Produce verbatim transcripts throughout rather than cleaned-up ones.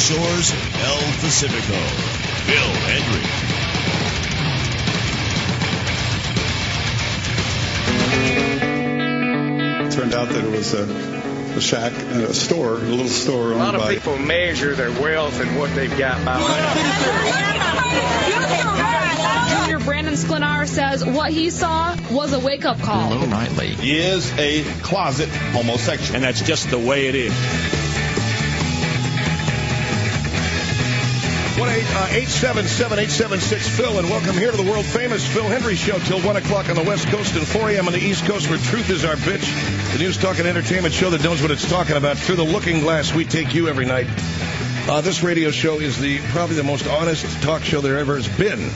shores of El Pacifico, Phil Hendry. It turned out that it was a, a shack, a store, a little store. A lot of by... people measure their wealth and what they've got by money. Junior Brandon Sklenar says what he saw was a wake-up call. Mo Nightly is a closet homosexual, and that's just the way it is. one eight seven seven, eight seven six, Phil, and welcome here to the world-famous Phil Hendry Show till one o'clock on the West Coast and four a.m. on the East Coast, where truth is our bitch. The news, talk, and entertainment show that knows what it's talking about. Through the looking glass, we take you every night. Uh, this radio show is the probably the most honest talk show there ever has been.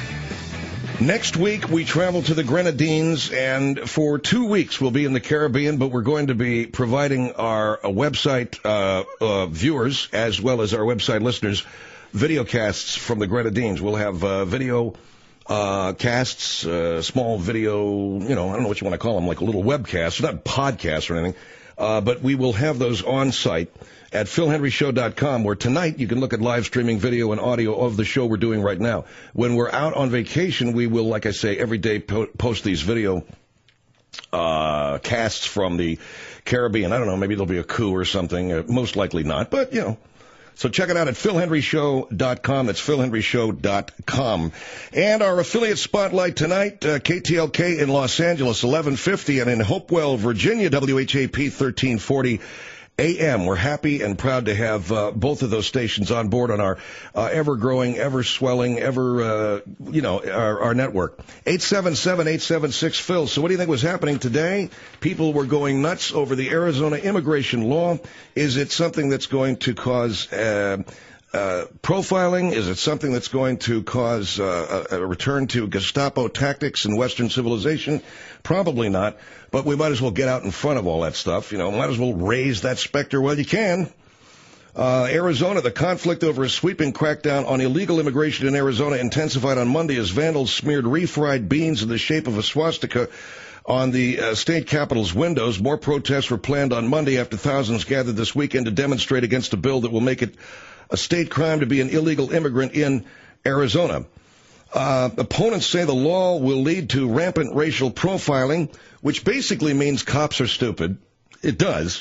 Next week, we travel to the Grenadines, and for two weeks, we'll be in the Caribbean, but we're going to be providing our uh, website uh, uh, viewers, as well as our website listeners, video casts from the Grenadines. We'll have uh, video uh, casts, uh, small video, you know, I don't know what you want to call them, like a little webcast, not podcasts or anything, uh, but we will have those on site at phil hendry show dot com, where tonight you can look at live streaming video and audio of the show we're doing right now. When we're out on vacation, we will, like I say, every day po- post these video uh, casts from the Caribbean. I don't know, maybe there'll be a coup or something. Uh, most likely not, but, you know. So check it out at phil hendry show dot com. That's phil hendry show dot com. And our affiliate spotlight tonight, uh, K T L K in Los Angeles, eleven fifty, and in Hopewell, Virginia, W H A P thirteen forty A M. We're happy and proud to have uh, both of those stations on board on our uh, ever-growing, ever-swelling, ever, uh, you know, our, our network. eight seven seven, eight seven six, Phil. So what do you think was happening today? People were going nuts over the Arizona immigration law. Is it something that's going to cause uh, uh, profiling? Is it something that's going to cause uh, a, a return to Gestapo tactics in Western civilization? Probably not. But we might as well get out in front of all that stuff. You know, might as well raise that specter while you can. Uh, Arizona, the conflict over a sweeping crackdown on illegal immigration in Arizona intensified on Monday as vandals smeared refried beans in the shape of a swastika on the uh, state capitol's windows. More protests were planned on Monday after thousands gathered this weekend to demonstrate against a bill that will make it a state crime to be an illegal immigrant in Arizona. Uh, opponents say the law will lead to rampant racial profiling, which basically means cops are stupid. It does.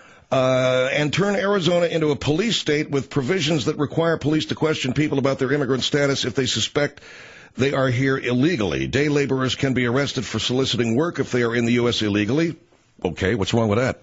Uh, and turn Arizona into a police state with provisions that require police to question people about their immigrant status if they suspect they are here illegally. Day laborers can be arrested for soliciting work if they are in the U S illegally. Okay, what's wrong with that?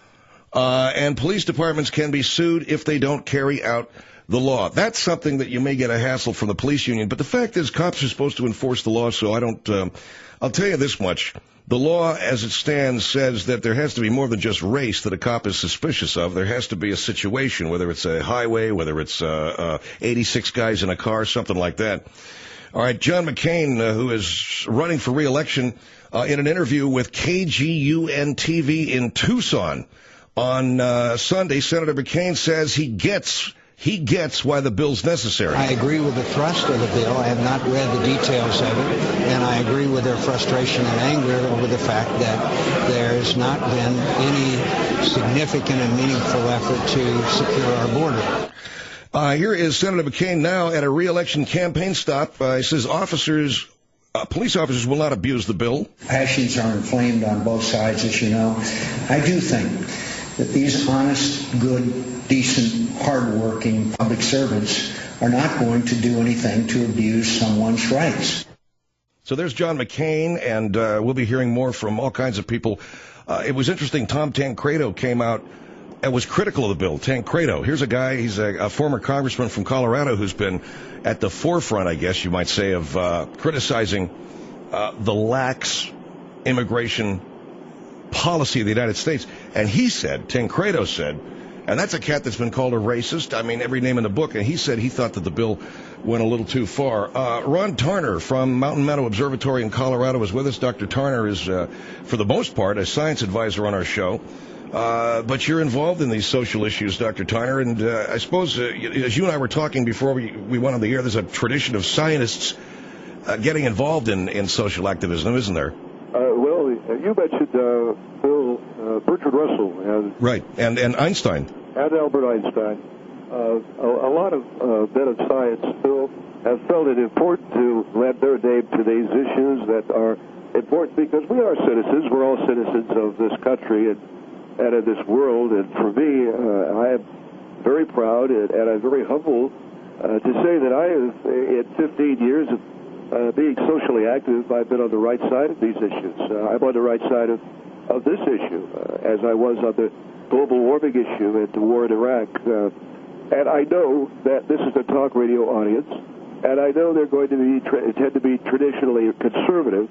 Uh, and police departments can be sued if they don't carry out the law. That's something that you may get a hassle from the police union. But the fact is, cops are supposed to enforce the law, so I don't, um, I'll tell you this much. The law, as it stands, says that there has to be more than just race that a cop is suspicious of. There has to be a situation, whether it's a highway, whether it's uh, uh, eighty-six guys in a car, something like that. All right, John McCain, uh, who is running for re-election, uh, in an interview with K G U N T V in Tucson on uh, Sunday, Senator McCain says he gets He gets why the bill's necessary. I agree with the thrust of the bill. I have not read the details of it, and I agree with their frustration and anger over the fact that there's not been any significant and meaningful effort to secure our border. Uh, here is Senator McCain now at a re-election campaign stop. Uh, he says officers, uh, police officers will not abuse the bill. Passions are inflamed on both sides, as you know. I do think that these honest, good, decent, hardworking public servants are not going to do anything to abuse someone's rights. So there's John McCain, and uh, we'll be hearing more from all kinds of people. Uh, it was interesting, Tom Tancredo came out and was critical of the bill. Tancredo, here's a guy, he's a, a former congressman from Colorado who's been at the forefront, I guess you might say, of uh, criticizing uh, the lax immigration policy of the United States. And he said, Tancredo said, and that's a cat that's been called a racist. I mean, every name in the book. And he said he thought that the bill went a little too far. Uh, Ron Tarner from Mountain Meadow Observatory in Colorado is with us. Doctor Tarner is, uh, for the most part, a science advisor on our show. Uh, but you're involved in these social issues, Doctor Tarner. And uh, I suppose, uh, as you and I were talking before we, we went on the air, there's a tradition of scientists uh, getting involved in, in social activism, isn't there? Uh, well, you mentioned uh, Bill uh, Bertrand Russell. And right, and, and Einstein. And Albert Einstein. Uh, a, a lot of uh, men of science, Phil, have felt it important to lend their name to these issues that are important because we are citizens. We're all citizens of this country and, and of this world. And for me, uh, I am very proud and, and I'm very humble uh, to say that I have, in fifteen years of uh, being socially active, I've been on the right side of these issues. Uh, I'm on the right side of, of this issue, uh, as I was on the global warming issue and the war in Iraq. Uh, and I know that this is a talk radio audience, and I know they're going to be tra- tend to be traditionally conservative.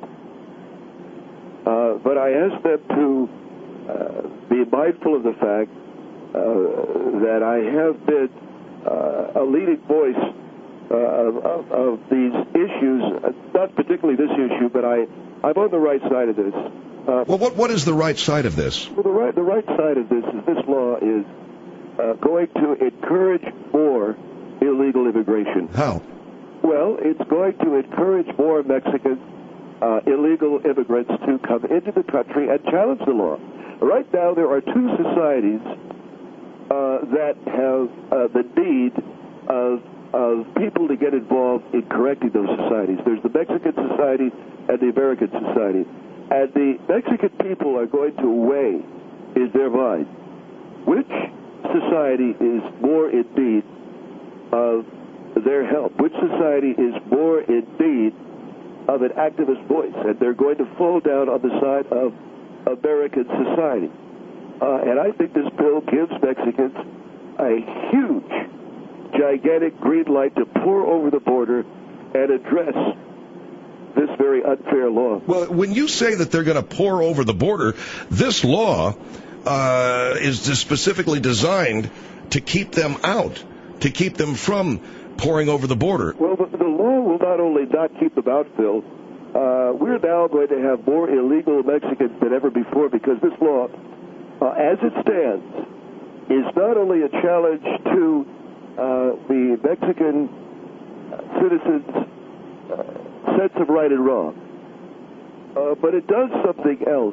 Uh, but I ask them to uh, be mindful of the fact uh, that I have been uh, a leading voice uh, of, of, of these issues, uh, not particularly this issue, but I, I'm on the right side of this. Uh, well, what what is the right side of this? Well, the right the right side of this is this law is uh, going to encourage more illegal immigration. How? Well, it's going to encourage more Mexican uh, illegal immigrants to come into the country and challenge the law. Right now, there are two societies uh, that have uh, the need of of people to get involved in correcting those societies. There's the Mexican Society and the American Society. And the Mexican people are going to weigh in their mind which society is more in need of their help, which society is more in need of an activist voice, and they're going to fall down on the side of American society. Uh, and I think this bill gives Mexicans a huge, gigantic green light to pour over the border and address this very unfair law. Well, when you say that they're going to pour over the border, this law uh, is just specifically designed to keep them out, to keep them from pouring over the border. Well, the, the law will not only not keep them out, Phil, uh, we're now going to have more illegal Mexicans than ever before because this law, uh, as it stands, is not only a challenge to uh, the Mexican citizens' uh, sense of right and wrong, uh, but it does something else,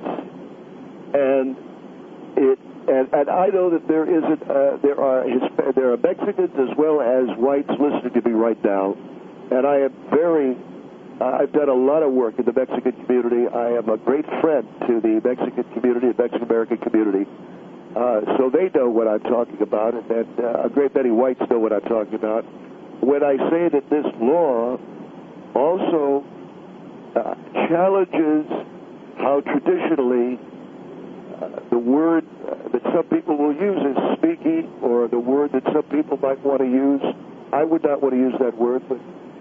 and it and, and I know that there isn't uh, there are Hisp- there are Mexicans as well as whites listening to me right now, and I am very uh, I've done a lot of work in the Mexican community. I am a great friend to the Mexican community, the Mexican American community, uh, so they know what I'm talking about, and, and uh, a great many whites know what I'm talking about. When I say that this law also uh, challenges how traditionally uh, the word uh, that some people will use is speaky, or the word that some people might want to use. I would not want to use that word, but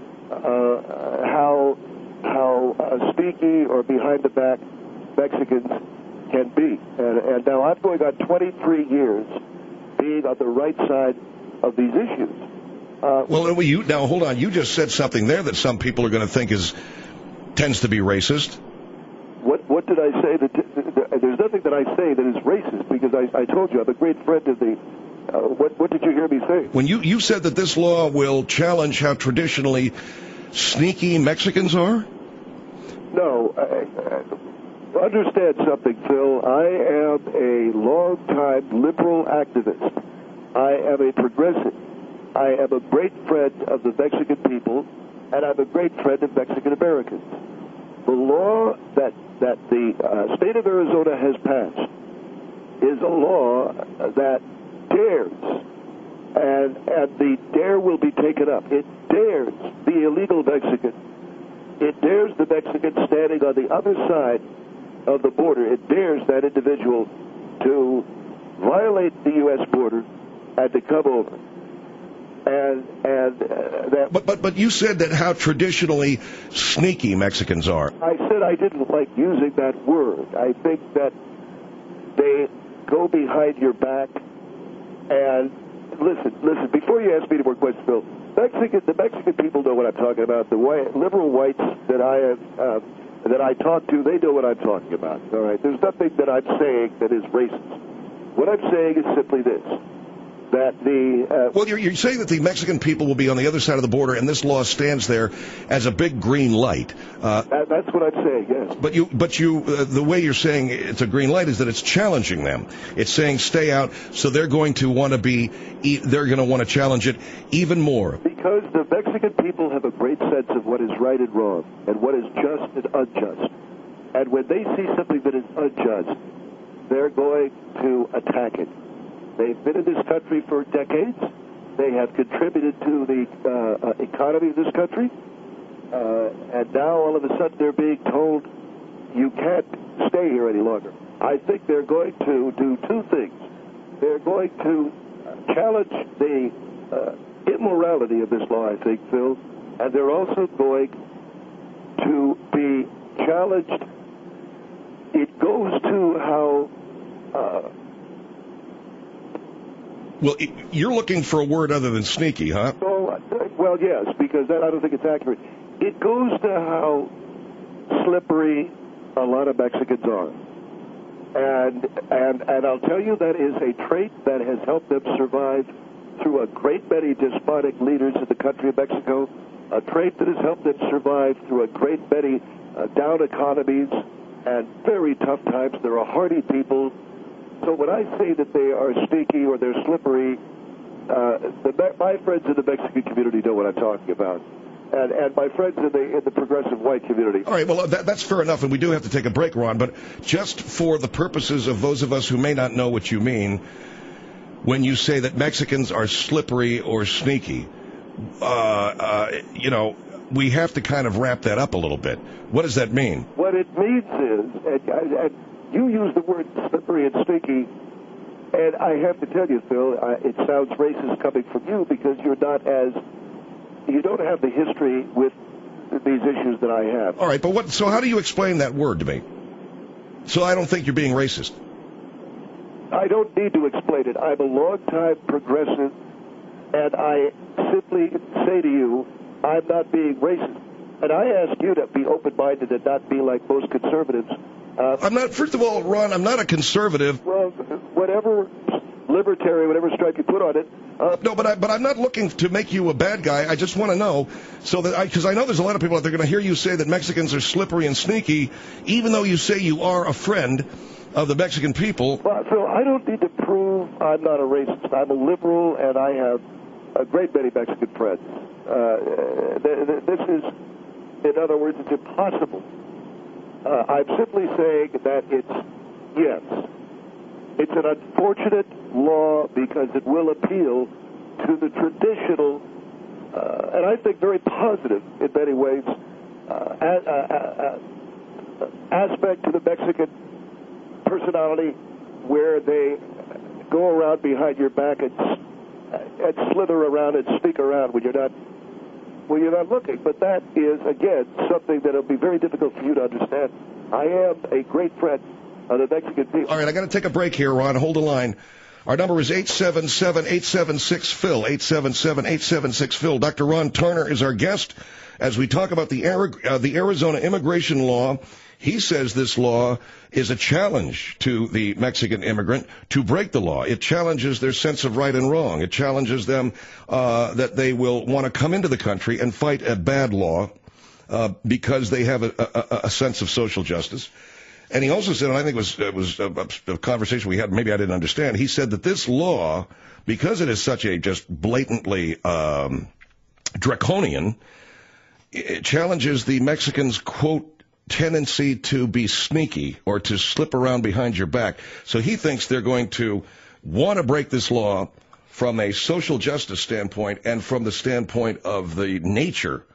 uh, how how uh, speaky or behind the back Mexicans can be. And, and now I'm going on twenty-three years being on the right side of these issues. Uh, well, you now hold on. You just said something there that some people are going to think is tends to be racist. What what did I say? That t- there's nothing that I say that is racist because I, I told you I'm a great friend of the. Uh, what what did you hear me say? When you you said that this law will challenge how traditionally sneaky Mexicans are. No, uh, understand something, Phil. I am a long-time liberal activist. I am a progressive. I am a great friend of the Mexican people, and I'm a great friend of Mexican Americans. The law that that the uh, state of Arizona has passed is a law that dares, and and the dare will be taken up. It dares the illegal Mexican. It dares the Mexican standing on the other side of the border. It dares that individual to violate the U S border and to come over. And and uh, that. But but but you said that how traditionally sneaky Mexicans are. I said I didn't like using that word. I think that they go behind your back and listen. Listen. Before you ask me any more questions, Bill, Mexican the Mexican people know what I'm talking about. The white, liberal whites that I have uh, that I talk to, they know what I'm talking about. All right. There's nothing that I'm saying that is racist. What I'm saying is simply this. that the... Uh, well, you're, you're saying that the Mexican people will be on the other side of the border, and this law stands there as a big green light. Uh, that, that's what I'm saying, yes. But you, but you, uh, the way you're saying it's a green light is that it's challenging them. It's saying stay out, so they're going to want to be, they're going to want to challenge it even more. Because the Mexican people have a great sense of what is right and wrong, and what is just and unjust. And when they see something that is unjust, they're going to attack it. They've been in this country for decades. They have contributed to the uh, uh, economy of this country. Uh, and now, all of a sudden, they're being told, you can't stay here any longer. I think they're going to do two things. They're going to challenge the uh, immorality of this law, I think, Phil, and they're also going to be challenged. It goes to how... Uh, Well, you're looking for a word other than sneaky, huh? Oh, well, yes, because that, I don't think it's accurate. It goes to how slippery a lot of Mexicans are. And, and, and I'll tell you, that is a trait that has helped them survive through a great many despotic leaders in the country of Mexico, a trait that has helped them survive through a great many uh, down economies and very tough times. They're a hardy people. So when I say that they are sneaky or they're slippery, uh, the, my friends in the Mexican community know what I'm talking about, and, and my friends in the, in the progressive white community. All right, well, that, that's fair enough, and we do have to take a break, Ron, but just for the purposes of those of us who may not know what you mean, when you say that Mexicans are slippery or sneaky, uh, uh, you know, we have to kind of wrap that up a little bit. What does that mean? What it means is, and, and you use the word slippery and sneaky, and I have to tell you, Phil, uh, it sounds racist coming from you because you're not as, you don't have the history with these issues that I have. All right, but what, so how do you explain that word to me? So I don't think you're being racist. I don't need to explain it. I'm a long-time progressive, and I simply say to you, I'm not being racist. And I ask you to be open-minded and not be like most conservatives. Uh, I'm not, first of all, Ron, I'm not a conservative. Well, whatever libertarian, whatever stripe you put on it. Uh, no, but, I, but I'm not looking to make you a bad guy. I just want to know, so that I, because I know there's a lot of people out there going to hear you say that Mexicans are slippery and sneaky, even though you say you are a friend of the Mexican people. Well, so I don't need to prove I'm not a racist. I'm a liberal, and I have a great many Mexican friends. Uh, th- th- this is, in other words, it's impossible. Uh, I'm simply saying that it's, yes, it's an unfortunate law because it will appeal to the traditional, uh, and I think very positive in many ways, uh, a, a, a, aspect to the Mexican personality where they go around behind your back and, and slither around and sneak around when you're not Well, you're not looking, but that is, again, something that will be very difficult for you to understand. I am a great friend of the Mexican people. All right, I got to take a break here, Ron. Hold the line. Our number is eight seven seven, eight seven six, P H I L, eight seven seven, eight seven six, P H I L. Doctor Ron Turner is our guest as we talk about the, uh, the Arizona immigration law. He says this law is a challenge to the Mexican immigrant to break the law. It challenges their sense of right and wrong. It challenges them uh, that they will want to come into the country and fight a bad law uh, because they have a, a, a sense of social justice. And he also said, and I think it was, it was a, a conversation we had, maybe I didn't understand, he said that this law, because it is such a just blatantly um, draconian, it challenges the Mexicans' quote, tendency to be sneaky or to slip around behind your back. So he thinks they're going to want to break this law from a social justice standpoint and from the standpoint of the nature,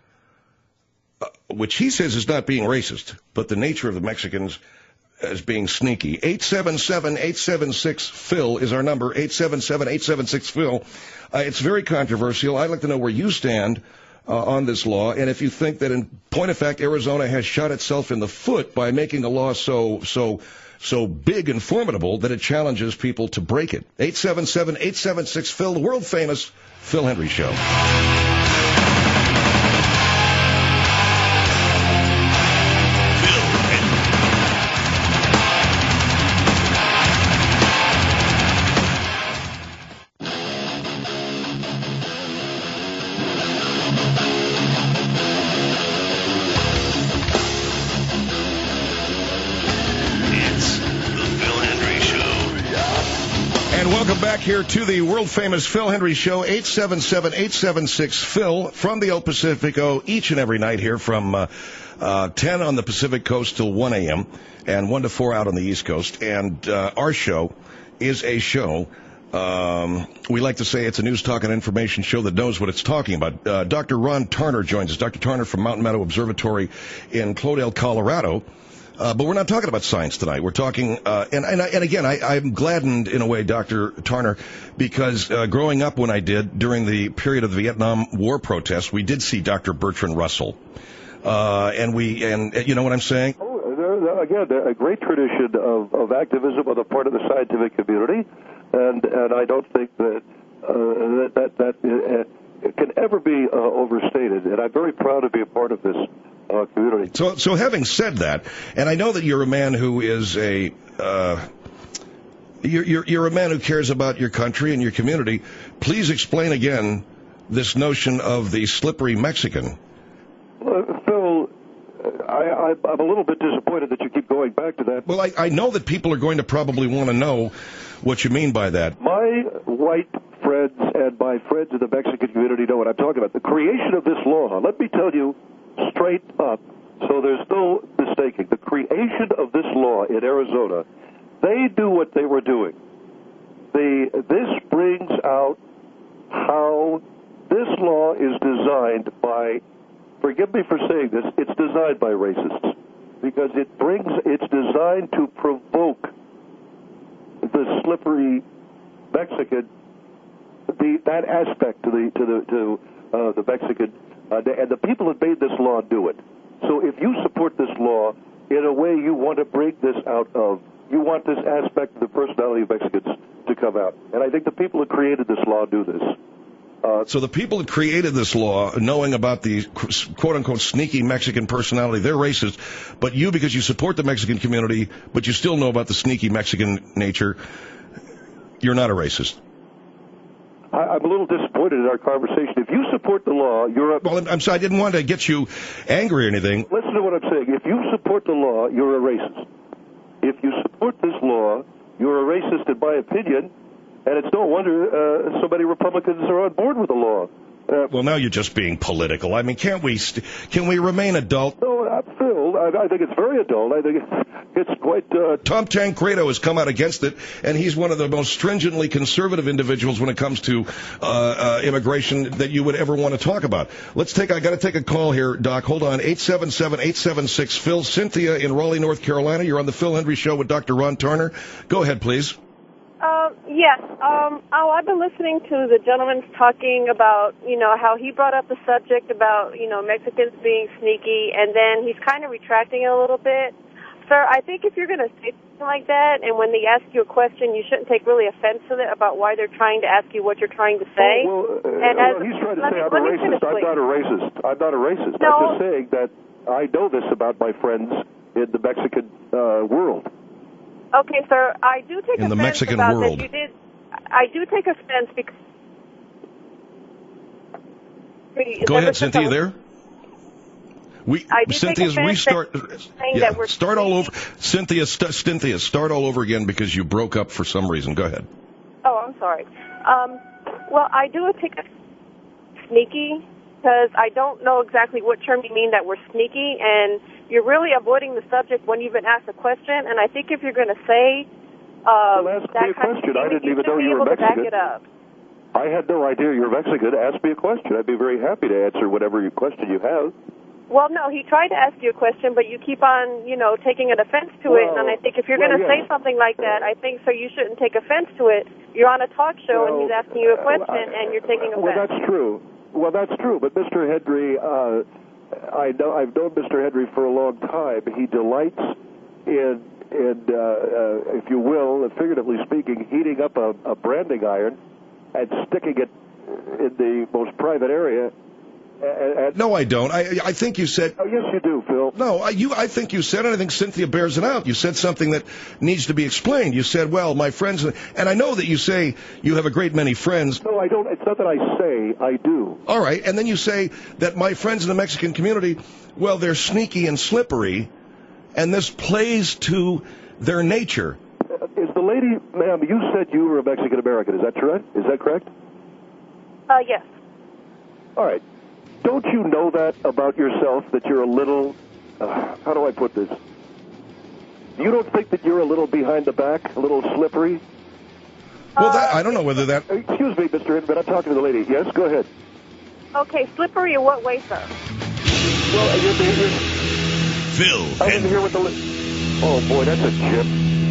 uh, which he says is not being racist, but the nature of the Mexicans as being sneaky. eight seven seven, eight seven six, P H I L is our number, eight seven seven, eight seven six, P H I L. Uh, it's very controversial. I'd like to know where you stand Uh, on this law, and if you think that in point of fact Arizona has shot itself in the foot by making a law so so so big and formidable that it challenges people to break it. eight seven seven, eight seven six, P H I L, the world famous Phil Hendrie Show. back here to the world-famous Phil Hendry Show, eight seven seven, eight seven six, Phil, from the El Pacifico, each and every night here from uh, uh, ten on the Pacific Coast till one a.m. and one to four out on the East Coast. And uh, our show is a show, um, we like to say it's a news, talk, and information show that knows what it's talking about. Uh, Doctor Ron Tarner joins us. Doctor Tarner from Mountain Meadow Observatory in Clodagh, Colorado. Uh, but we're not talking about science tonight. We're talking, uh, and, and, and again, I, I'm gladdened in a way, Doctor Tarner, because uh, growing up when I did, during the period of the Vietnam War protests, we did see Doctor Bertrand Russell. Uh, and we, and uh, you know what I'm saying? Oh, there, there, again, there, a great tradition of, of activism on the part of the scientific community, and, and I don't think that uh, that, that, that uh, it can ever be uh, overstated, and I'm very proud to be a part of this Uh, community. So, so having said that, and I know that you're a man who is a, uh, you're, you're, you're a man who cares about your country and your community. Please explain again this notion of the slippery Mexican. Uh, Phil, I, I, I'm a little bit disappointed that you keep going back to that. Well, I, I know that people are going to probably want to know what you mean by that. My white friends and my friends in the Mexican community know what I'm talking about. The creation of this law, let me tell you, straight up, so there's no mistaking. The creation of this law in Arizona, they knew what they were doing. The, this brings out how this law is designed by, forgive me for saying this, it's designed by racists, because it brings, it's designed to provoke the slippery Mexican, the, that aspect to the, to the, to uh, the Mexican. Uh, and the people that made this law do it. So if you support this law, in a way you want to break this out of, you want this aspect of the personality of Mexicans to come out. And I think the people that created this law do this. Uh, so the people that created this law, knowing about the quote-unquote sneaky Mexican personality, they're racist. But you, because you support the Mexican community, but you still know about the sneaky Mexican nature, you're not a racist. I'm a little disappointed in our conversation. If you support the law, you're a... Well, I'm sorry, I didn't want to get you angry or anything. Listen to what I'm saying. If you support the law, you're a racist. If you support this law, you're a racist, in my opinion, and it's no wonder uh, so many Republicans are on board with the law. Uh, well, now you're just being political. I mean, can't we st- can we remain adult? No, uh, Phil, I, I think it's very adult. I think it's, it's quite... Uh... Tom Tancredo has come out against it, and he's one of the most stringently conservative individuals when it comes to uh, uh, immigration that you would ever want to talk about. Let's take... I got to take a call here, Doc. Hold on. eight seven seven, eight seven six, Phil. Cynthia in Raleigh, North Carolina. You're on the Phil Hendry Show with Doctor Ron Tarner. Go ahead, please. Uh, yes. Um, oh, I've been listening to the gentleman talking about, you know, how he brought up the subject about, you know, Mexicans being sneaky, and then he's kind of retracting it a little bit. Sir, I think if you're going to say something like that, and when they ask you a question, you shouldn't take really offense to it about why they're trying to ask you what you're trying to say. Oh, well, uh, and well as, he's trying to say me, I'm a a racist. I'm not a racist. I'm not a racist. No. I'm just saying that I know this about my friends in the Mexican uh, world. Okay, sir, I do take in offense the Mexican about world. that you did. I do take offense because... Go ahead, Cynthia, there? We, Cynthia's restart. Yeah, start all over. Cynthia, st- Cynthia, start all over again because you broke up for some reason. Go ahead. Oh, I'm sorry. Um, well, I do take a sneaky because I don't know exactly what term you mean that we're sneaky, and you're really avoiding the subject when you've been asked a question. And I think if you're going to say um, well, ask that me a kind question. of thing, I didn't you even know be you were able to Mexican. back it up. I had no idea you're Mexican. Ask me a question. I'd be very happy to answer whatever question you have. Well, no, he tried to ask you a question, but you keep on, you know, taking an offense to well, it. And I think if you're well, going to yes. say something like that, I think so you shouldn't take offense to it. You're on a talk show well, and he's asking you a question uh, and you're taking offense. Well, that's true. Well, that's true. But Mister Hendry, uh, I know I've known Mister Hendry for a long time. He delights in, in uh, uh, if you will, figuratively speaking, heating up a, a branding iron and sticking it in the most private area. And, and no, I don't. I I think you said. Oh, yes, you do, Phil. No, I, you. I think you said it. I think Cynthia bears it out. You said something that needs to be explained. You said, "Well, my friends," and I know that you say you have a great many friends. No, I don't. It's not that I say. I do. All right, and then you say that my friends in the Mexican community, well, they're sneaky and slippery, and this plays to their nature. Is the lady, ma'am, you said you were a Mexican American. Is that true? Is that correct? Uh, yes. All right. Don't you know that about yourself, that you're a little, uh, how do I put this? You don't think that you're a little behind the back, a little slippery? Well, that, I don't know whether that... Excuse me, Mister Hinman, I'm talking to the lady. Yes, go ahead. Okay, slippery in what way, sir? Well, you're, you're, Phil I didn't hear what the... Li- oh, boy, that's a chip.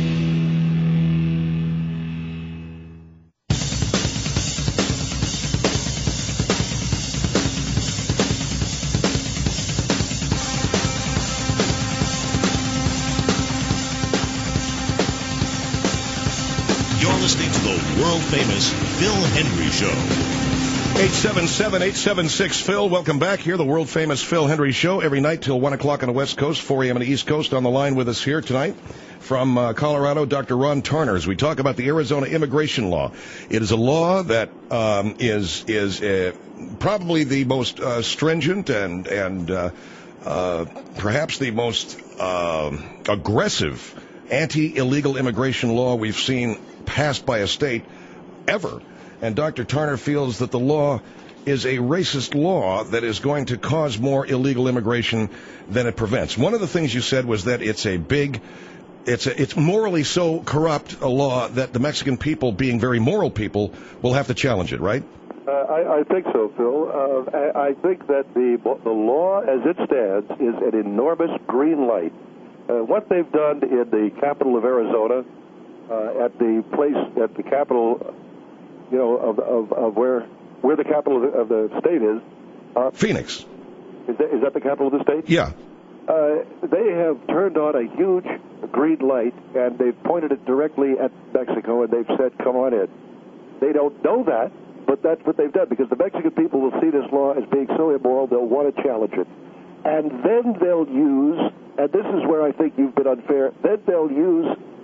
You're listening to the world-famous Phil Hendry Show. eight seven seven, eight seven six, Phil. Welcome back here, the world-famous Phil Hendry Show, every night till one o'clock on the West Coast, four a.m. on the East Coast. On the line with us here tonight from uh, Colorado, Doctor Ron Tarner, as we talk about the Arizona immigration law. It is a law that um, is is uh, probably the most uh, stringent and, and uh, uh, perhaps the most uh, aggressive anti-illegal immigration law we've seen passed by a state ever. And Doctor Tarner feels that the law is a racist law that is going to cause more illegal immigration than it prevents. One of the things you said was that it's a big, it's a, it's morally so corrupt a law that the Mexican people, being very moral people, will have to challenge it, right? Uh, I, I think so, Phil. Uh, I, I think that the the law as it stands is an enormous green light. Uh, what they've done in the capital of Arizona, uh, at the place, at the capital, you know, of of, of where where the capital of the, of the state is. Uh, Phoenix. Is that, is that the capital of the state? Yeah. Uh, they have turned on a huge green light, and they've pointed it directly at Mexico, and they've said, come on in. They don't know that, but that's what they've done, because the Mexican people will see this law as being so immoral, they'll want to challenge it. And then they'll use, and this is where I think you've been unfair, then they'll use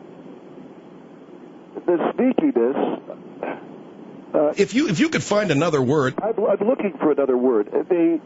the sneakiness. Uh, if you if you could find another word. I'm, I'm looking for another word. The,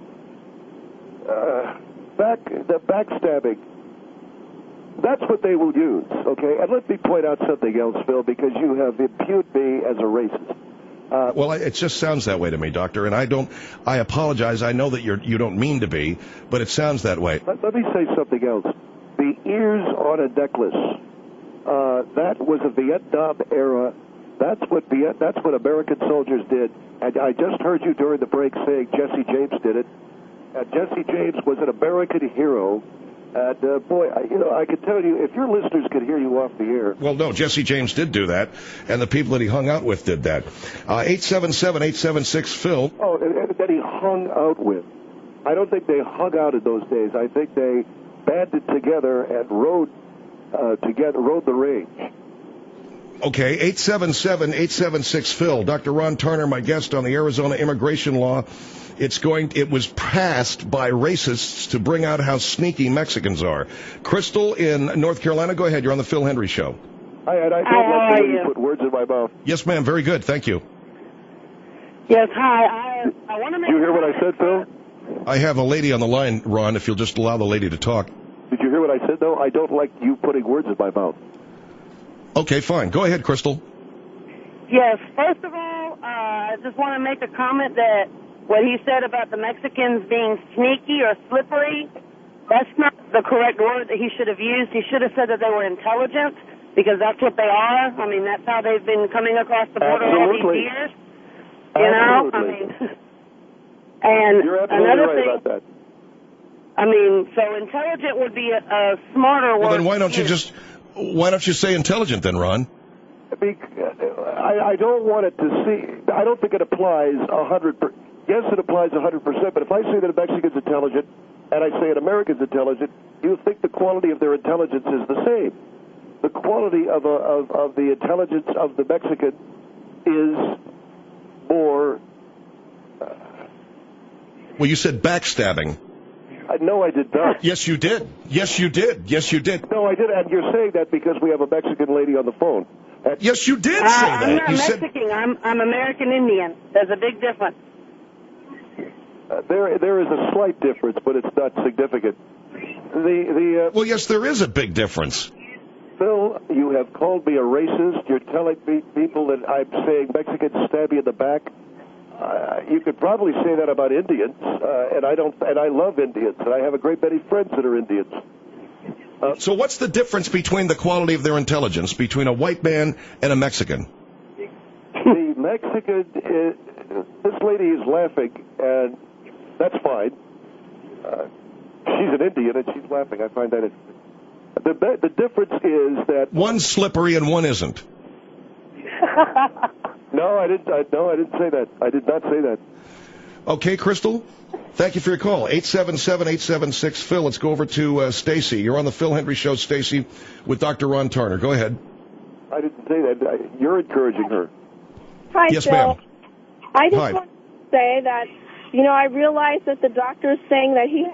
uh, back, the backstabbing. That's what they will use, okay? And let me point out something else, Phil, because you have impugned me as a racist. Uh, well, it just sounds that way to me, Doctor, and I don't, I apologize. I know that you're, you don't mean to be, but it sounds that way. Let, let me say something else. The ears on a necklace, uh, that was a Vietnam era. That's what Viet, that's what American soldiers did. And I just heard you during the break saying Jesse James did it. And Jesse James was an American hero. And, uh, boy, I, you know, I can tell you, if your listeners could hear you off the air. Well, no, Jesse James did do that, and the people that he hung out with did that. Uh, eight seven seven, eight seven six, Phil. Oh, and, and that he hung out with. I don't think they hung out in those days. I think they banded together and rode uh, together, rode the range. Okay, eight seven seven, eight seven six, Phil. Doctor Ron Tarner, my guest on the Arizona immigration law. It's going. It was passed by racists to bring out how sneaky Mexicans are. Crystal in North Carolina, go ahead. You're on the Phil Hendry Show. Hi, and I don't like the way you put words in my mouth. Yes, ma'am. Very good. Thank you. Yes, hi. I, I want to make. Did you hear what I said, Phil? I have a lady on the line, Ron, if you'll just allow the lady to talk. Did you hear what I said, though? I don't like you putting words in my mouth. Okay, fine. Go ahead, Crystal. Yes. First of all, uh, I just want to make a comment that what he said about the Mexicans being sneaky or slippery, that's not the correct word that he should have used. He should have said that they were intelligent, because that's what they are. I mean, that's how they've been coming across the border Absolutely. all these years. You know? Absolutely. I mean, and You're absolutely another right thing, about that. I mean, so intelligent would be a, a smarter word. Well, then why don't you use. just, why don't you say intelligent then, Ron? I, I don't want it to see, I don't think it applies a hundred percent. Yes, it applies a hundred percent, but if I say that a Mexican's intelligent and I say an American's intelligent, you think the quality of their intelligence is the same. The quality of, a, of, of the intelligence of the Mexican is more... Uh, well, you said backstabbing. I, no, I did not. Yes, you did. Yes, you did. Yes, you did. No, I did, and you're saying that because we have a Mexican lady on the phone. And yes, you did uh, say I'm that. not You Mexican. said... I'm, I'm American Indian. There's a big difference. Uh, there, there is a slight difference, but it's not significant. The, the. Uh, well, yes, there is a big difference. Phil, you have called me a racist. You're telling me people that I'm saying Mexicans stab you in the back. Uh, you could probably say that about Indians, uh, and I don't. And I love Indians, and I have a great many friends that are Indians. Uh, so what's the difference between the quality of their intelligence between a white man and a Mexican? The Mexican, is, this lady is laughing, and that's fine. Uh, she's an Indian, and she's laughing. I find that interesting. The, the difference is that one's slippery and one isn't. No, I didn't. I, no, I didn't say that. I did not say that. Okay, Crystal. Thank you for your call. eight seven seven, eight seven six, Phil. Let's go over to uh, Stacy. You're on the Phil Hendry Show, Stacy, with Doctor Ron Tarner. Go ahead. I didn't say that. I, you're encouraging her. Hi, yes, Phil. ma'am. I just Hi. want to say that, you know, I realize that the doctor is saying that he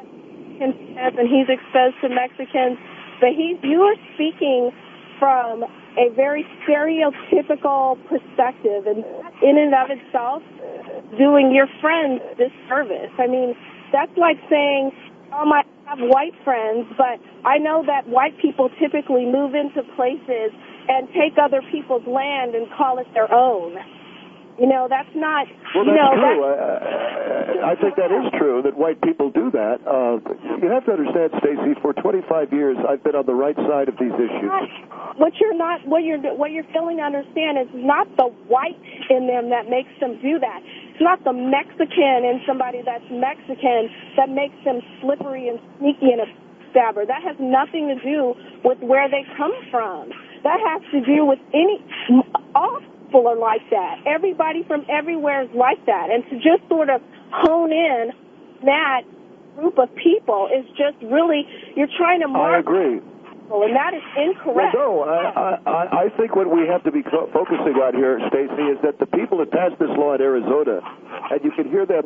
has and he's exposed to Mexicans, but he's, you are speaking from a very stereotypical perspective, and in and of itself, doing your friends disservice. I mean, that's like saying, oh, I have white friends, but I know that white people typically move into places and take other people's land and call it their own. You know, that's not, well, you that's know, true. that's, I, I, I think that is true, that white people do that. Uh, you have to understand, Stacey, for twenty-five years, I've been on the right side of these issues. What you're not, what you're, what you're failing to understand is not the white in them that makes them do that. It's not the Mexican in somebody that's Mexican that makes them slippery and sneaky and a stabber. That has nothing to do with where they come from. That has to do with any, all people are like that. Everybody from everywhere is like that. And to just sort of hone in that group of people is just really, you're trying to mark. I agree. And that is incorrect. Well, no, I, I, I think what we have to be co- focusing on here, Stacey, is that the people that passed this law in Arizona, and you can hear them,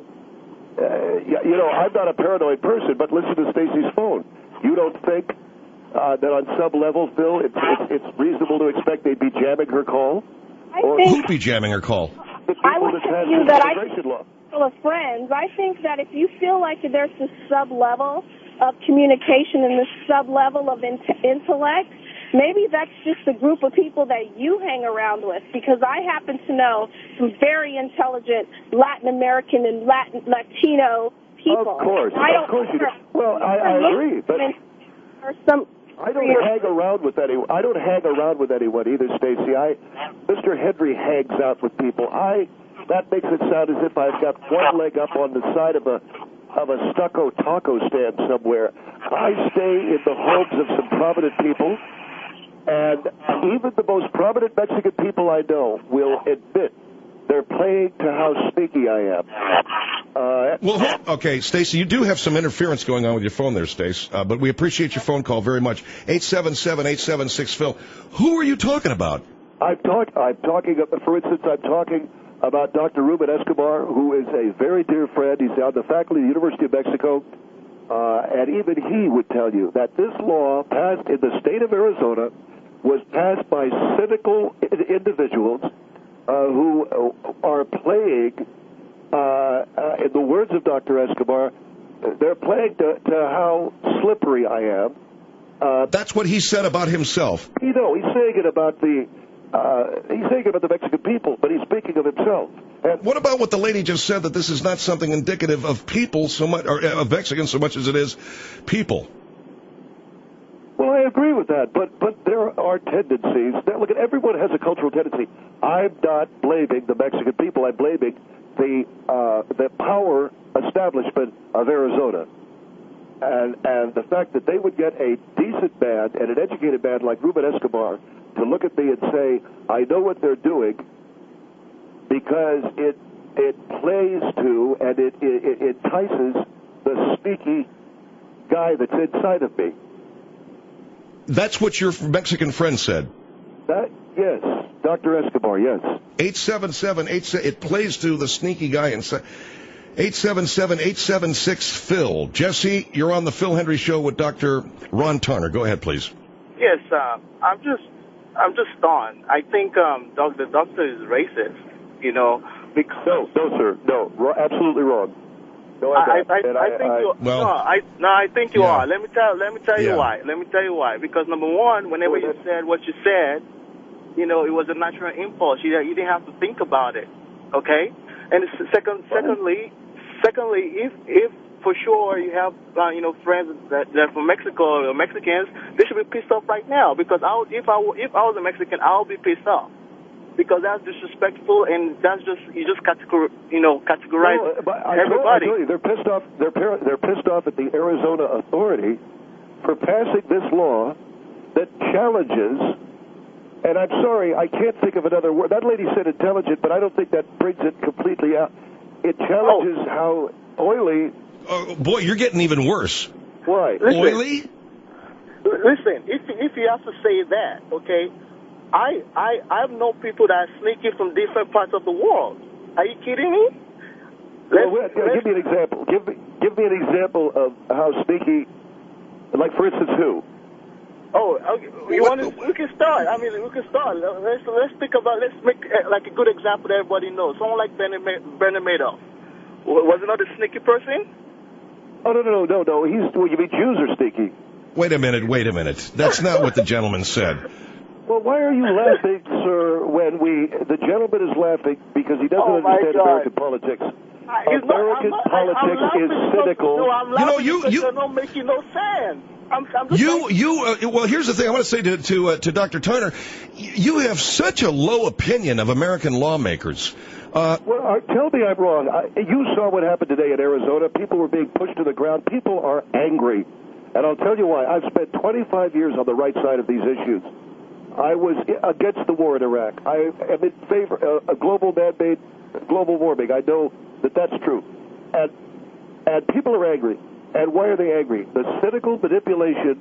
uh, you know, I'm not a paranoid person, but listen to Stacey's phone. You don't think uh, that on some level, Phil, it's, it's, it's reasonable to expect they'd be jamming her call? I or think, Who'd be jamming her call? The people I would that tell passed you this that I immigration law. full of friends. I think that if you feel like there's a sub-level of communication and this sub-level of in- intellect, maybe that's just a group of people that you hang around with, because I happen to know some very intelligent Latin American and Latin Latino people. Of course, I don't of course you do. care. Well, I, I agree, but or some I don't hang around with anyone. I don't hang around with anyone either, Stacey. I, Mister Hendry hangs out with people. I that makes it sound as if I've got one leg up on the side of a of a stucco taco stand somewhere. I stay in the homes of some prominent people, and even the most prominent Mexican people I know will admit they're playing to how sneaky I am. Uh, well, okay, Stacey, you do have some interference going on with your phone there, Stace, uh, but we appreciate your phone call very much. eight seven seven, eight seven six, Phil. Who are you talking about? I'm, talk, I'm talking, for instance, I'm talking about Doctor Ruben Escobar, who is a very dear friend. He's on the faculty of the University of Mexico, uh, and even he would tell you that this law passed in the state of Arizona was passed by cynical individuals uh, who are playing, uh, uh, in the words of Doctor Escobar, they're playing to, to how slippery I am. Uh, That's what he said about himself. You know, he's saying it about the Uh, he's saying about the Mexican people, but he's speaking of himself. And what about what the lady just said, that this is not something indicative of people so much, or of Mexicans so much as it is people? Well, I agree with that, but but there are tendencies. Now, look, everyone has a cultural tendency. I'm not blaming the Mexican people. I'm blaming the uh, the power establishment of Arizona. And and the fact that they would get a decent man and an educated man like Ruben Escobar to look at me and say, I know what they're doing, because it it plays to and it, it, it entices the sneaky guy that's inside of me. That's what your Mexican friend said. That yes, Doctor Escobar, yes. eight seven seven, eight it plays to the sneaky guy inside. eight seven seven, eight seven six, Phil. Jesse, you're on the Phil Hendry Show with Doctor Ron Tarner. Go ahead, please. Yes, uh, I'm just, I'm just stunned. I think um, doc, the doctor is racist. You know, because no, no, sir, no, absolutely wrong. No, I, I, I, and I I- think I- you. Well- no, I no, I think you Yeah. are. Let me tell. Let me tell Yeah. you why. Let me tell you why. Because number one, whenever Well, you that- said what you said, you know, it was a natural impulse. You you didn't have to think about it. Okay. And s- second, secondly, secondly, if if for sure you have uh, you know friends that that are from Mexico or Mexicans, they should be pissed off right now. Because I would, if I w- if I was a Mexican, I would be pissed off. Because that's disrespectful, and that's just you just categor you know categorize No, but I told, I everybody. told you, they're pissed off. They're par- they're pissed off at the Arizona Authority for passing this law that challenges. And I'm sorry, I can't think of another word. That lady said intelligent, but I don't think that brings it completely out. It challenges Oh. how oily. Oh, boy, you're getting even worse. Why? Listen. Oily? L- Listen, if if you have to say that, okay, I I I've known people that are sneaky from different parts of the world. Are you kidding me? Well, wait, uh, give me an example. Give me give me an example of how sneaky. Like, for instance, who? Oh, okay. You want to? We can start. I mean, we can start. Let's let's think about. Let's make uh, like a good example that everybody knows. Someone like Bernard Ma- Bernard Madoff. W- Was another sneaky person? Oh no no no no no. He's well, you mean Jews are sneaky? Wait a minute, wait a minute. That's not what the gentleman said. Well, why are you laughing, sir? When we the gentleman is laughing because he doesn't Oh, my understand God. American politics. I- it's not- American I'm not- I- I'm politics laughing is because- cynical. No, I'm You know, laughing you- because you- you're not making no sense. I'm, I'm just You, like, you. Uh, well, here's the thing. I want to say to to, uh, to Doctor Turner, y- you have such a low opinion of American lawmakers. Uh, Well, uh, tell me I'm wrong. I, you saw what happened today in Arizona. People were being pushed to the ground. People are angry. And I'll tell you why. I've spent twenty-five years on the right side of these issues. I was against the war in Iraq. I am in favor of uh, a global man-made global warming. I know that that's true. And, and people are angry. And why are they angry? The cynical manipulation.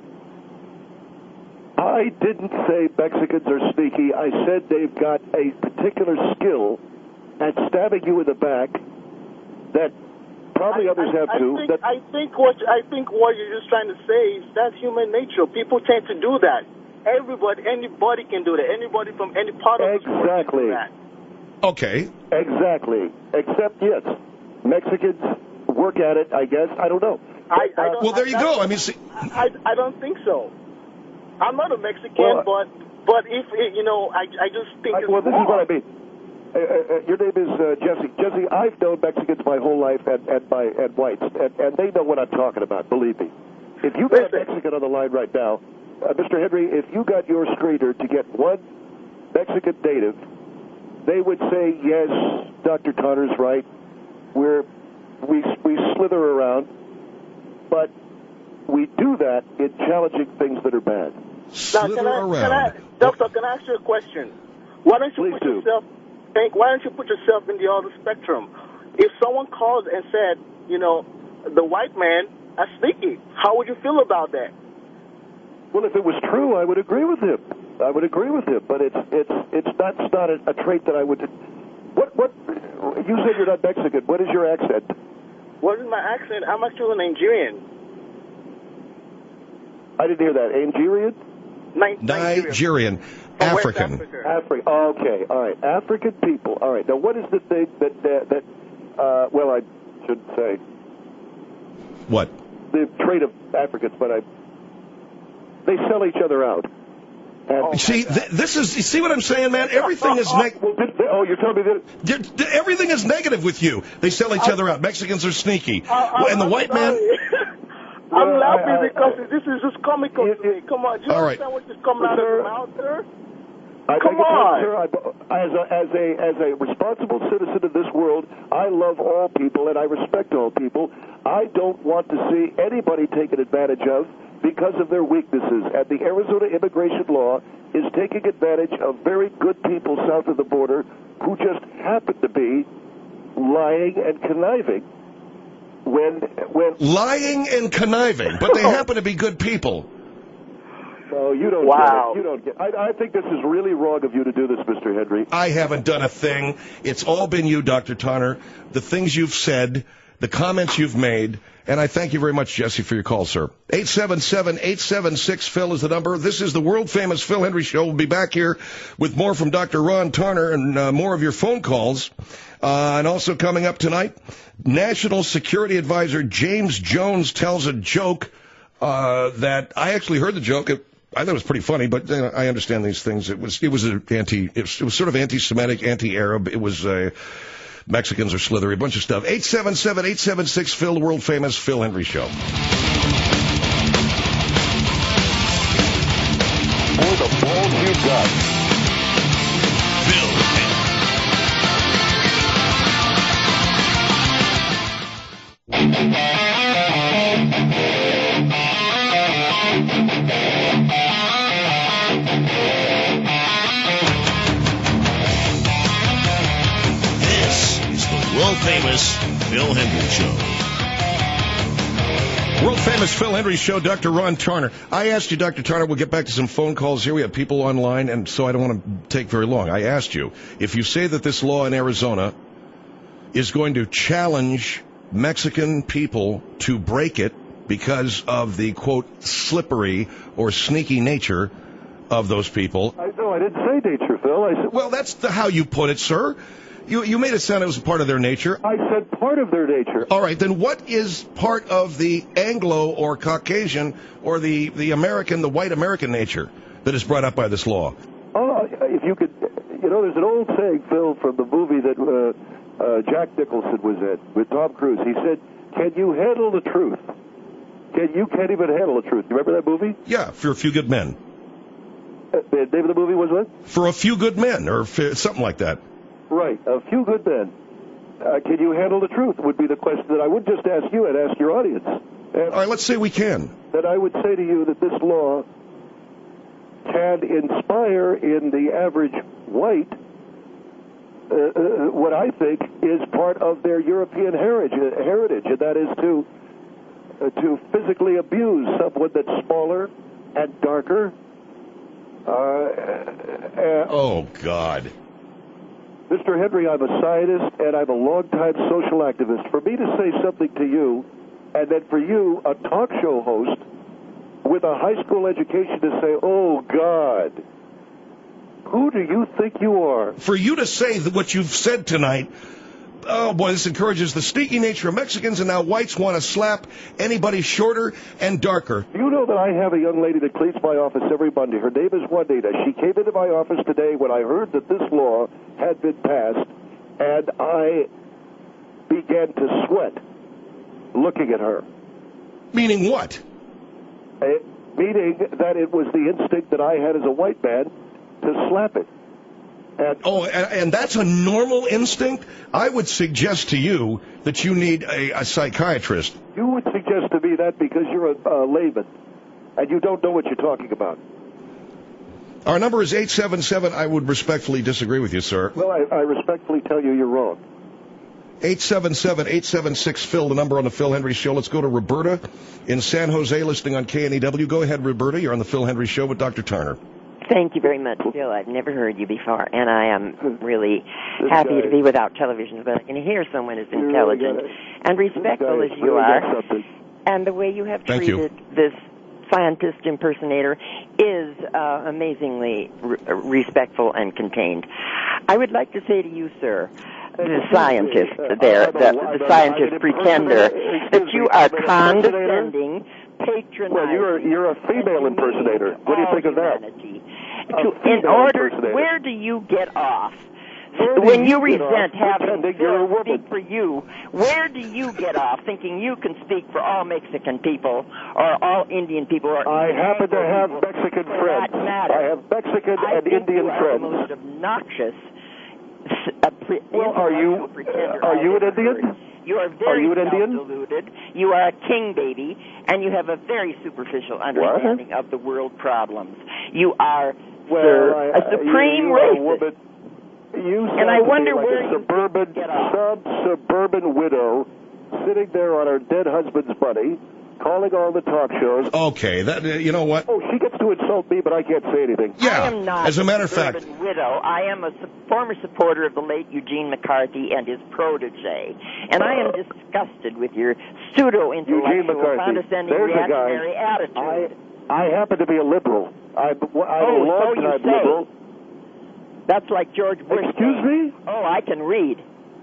I didn't say Mexicans are sneaky. I said they've got a particular skill at stabbing you in the back that probably I, others I, have I too. Think, That, I think what I think what you're just trying to say is that's human nature. People tend to do that. Everybody, anybody can do that. Anybody from any part of the world can Exactly. do that. okay. exactly. Except, yes, Mexicans work at it, I guess. I don't know. I, I don't, Well, there you I, go. I mean, see, I, I don't think so. I'm not a Mexican, Well, but but if you know, I I just think I, it's well, this wrong. is what I mean. Uh, uh, uh, your name is uh, Jesse. Jesse, I've known Mexicans my whole life and, and, my, and whites, and, and they know what I'm talking about, believe me. If you got a Listen. Mexican on the line right now, uh, Mister Henry, if you got your screener to get one Mexican native, they would say, yes, Doctor Connor's right. We're, we, we slither around, but we do that in challenging things that are bad. Now, slither can I, around. Can I, doctor, can I ask you a question? Why don't you Please put do. yourself? Think, why don't you put yourself in the other spectrum? If someone called and said, you know, the white man is sneaky, how would you feel about that? Well, if it was true, I would agree with him. I would agree with him, but it's it's it's not it's not a, a trait that I would. What what? You said you're not Mexican. What is your accent? What is my accent? I'm actually Nigerian. I didn't hear that. Nigerian? Ni- Nigerian. From West African. Africa. African. Okay. All right. African people. All right. Now, what is the thing that that, that uh, well, I shouldn't say What? the trait of Africans, but I they sell each other out. And, See, th- this is. You see what I'm saying, man? Everything is neg- well, did, oh, you're telling me that? They're- they're- everything is negative with you. They sell each other out. Mexicans are sneaky, I- and the I'm white man. sorry. I'm Well, laughing I- I- because this is just comical It- to me. Come on, do you All right. understand what's just coming out of Sir, your mouth, sir? I Come beg your on. pardon, sir, I, as, a, as, a, as a responsible citizen of this world, I love all people and I respect all people. I don't want to see anybody taken advantage of because of their weaknesses. And the Arizona immigration law is taking advantage of very good people south of the border who just happen to be lying and conniving when when Lying and conniving, but they happen to be good people. oh you don't Wow. get it. You don't get I, I think this is really wrong of you to do this, Mister Henry. I haven't done a thing. It's all been you, Doctor Tonner. The things you've said the comments you've made, and I thank you very much, Jesse, for your call, sir. eight seven seven, eight seven six, Phil is the number. This is the world-famous Phil Hendry Show. We'll be back here with more from Doctor Ron Tarner and uh, more of your phone calls. Uh, and also coming up tonight, National Security Advisor James Jones tells a joke uh, that I actually heard the joke. It, I thought it was pretty funny, but uh, I understand these things. It was it was an anti it was, it was sort of anti-Semitic, anti-Arab. It was uh, Mexicans are slithery, a bunch of stuff. eight seven seven, eight seven six, Phil, the world famous Phil Hendry Show. For the balls you've got. Phil world-famous Phil Hendry Show. World-famous Phil Hendry Show, Doctor Ron Tarner. I asked you, Doctor Tarner, we'll get back to some phone calls here. We have people online, and so I don't want to take very long. I asked you, if you say that this law in Arizona is going to challenge Mexican people to break it because of the, quote, slippery or sneaky nature of those people. I, no, I didn't say nature, Phil. I said, well, that's the, how you put it, sir. You, you made it sound it was part of their nature. I said part of their nature. All right, then what is part of the Anglo or Caucasian or the, the American, the white American nature that is brought up by this law? Oh, if you could, you know, there's an old saying, Phil, from the movie that uh, uh, Jack Nicholson was in with Tom Cruise. He said, can you handle the truth? Can You can't even handle the truth. You remember that movie? Yeah, For a Few Good Men. Uh, the name of the movie was what? For a Few Good Men, or something like that. Right, a few good men. Uh, can you handle the truth would be the question that I would just ask you and ask your audience. And all right, let's say we can. That I would say to you that this law can inspire in the average white uh, uh, what I think is part of their European heritage, uh, heritage and that is to uh, to physically abuse someone that's smaller and darker. Uh, uh, oh, God. Mister Hendry, I'm a scientist, and I'm a longtime social activist. For me to say something to you, and then for you, a talk show host, with a high school education, to say, oh, God, who do you think you are? For you to say that what you've said tonight, oh, boy, this encourages the sneaky nature of Mexicans, and now whites want to slap anybody shorter and darker. You know that I have a young lady that cleans my office every Monday. Her name is Juanita. She came into my office today when I heard that this law had been passed, and I began to sweat looking at her. Meaning what? Uh, meaning that it was the instinct that I had as a white man to slap it. And oh, and, and that's a normal instinct? I would suggest to you that you need a, a psychiatrist. You would suggest to me that because you're a uh, layman and you don't know what you're talking about. Our number is eight seven seven. I would respectfully disagree with you, sir. Well, I, I respectfully tell you you're wrong. eight seven seven, eight seven six, Phil, the number on the Phil Hendry Show. Let's go to Roberta in San Jose, listening on K N E W. Go ahead, Roberta. You're on the Phil Hendry Show with Doctor Tarner. Thank you very much, Phil. I've never heard you before, and I am really happy to be without television, but I can hear someone as intelligent and respectful as you are, and the way you have Thank treated you. this scientist impersonator is uh, amazingly re- respectful and contained. I would like to say to you, sir, the scientist there, the, the scientist pretender, that you are condescending, patronizing. Well, you're you're a female impersonator. What do you think of that? To, in order, where do you get off? When you resent having Phil speak for you, where do you get off thinking you can speak for all Mexican people or all Indian people? Or I happen to have Mexican friends. I have Mexican I and think Indian you are friends. The most obnoxious. Uh, pre- well, are you uh, are you an Indian? You are very are you an Indian? self-deluded. You are a king baby, and you have a very superficial understanding what? of the world problems. You are well, sir, I, a supreme you, you racist. Are a woman. You and I wonder like where a suburban, you get off. sub-suburban widow sitting there on her dead husband's money calling all the talk shows. Okay, that uh, you know what? Oh, she gets to insult me, but I can't say anything. Yeah, I am not as a matter of fact. suburban widow. I am a su- former supporter of the late Eugene McCarthy and his protege, and I am disgusted with your pseudo-intellectual, condescending, There's a guy. reactionary attitude. I, I happen to be a liberal. I, I'm oh, a long so you time say. liberal. That's like George Bush. Excuse saying, me? Oh, I can read.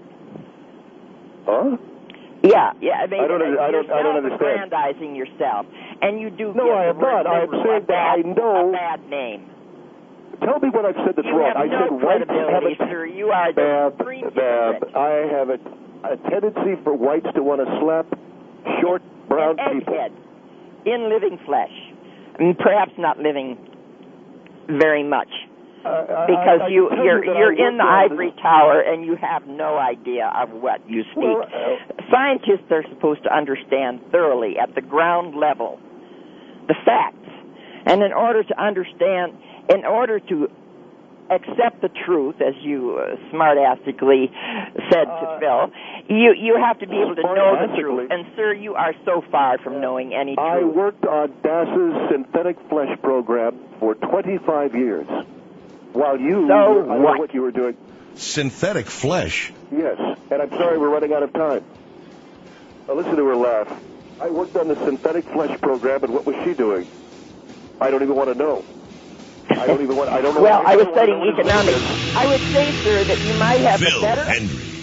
Huh? Yeah, yeah. I mean, I don't, uh, I don't, I don't understand. Aggrandizing yourself, and you do. No, give I the am word not. I am liberal saying a that I bad, know. a bad name. Tell me what I've said that's you wrong. have I no said whites have credibility, a sir. You are the Bab, supreme Bab, hypocrite. I have a, a tendency for whites to want to slap short brown An people. egghead in living flesh, I mean, perhaps not living very much. Uh, Because I, I you, tell you're you that you're I in the worked on ivory this- tower and you have no idea of what you speak. Well, uh, Scientists are supposed to understand thoroughly at the ground level the facts, and in order to understand, in order to accept the truth, as you uh, smartassically said to Uh, Phil, you you have to be able to know the Smartassically? truth. And sir, you are so far from knowing any truth. I worked on DAS's synthetic flesh program for twenty-five years. While you, So I don't know what? what you were doing. Synthetic flesh. Yes, and I'm sorry we're running out of time. Now listen to her laugh. I worked on the synthetic flesh program, and what was she doing? I don't even want to know. I don't even want. I don't know. Well, I was don't studying know what his name economics. is. I would say, sir, that you might have Phil a better Hendry.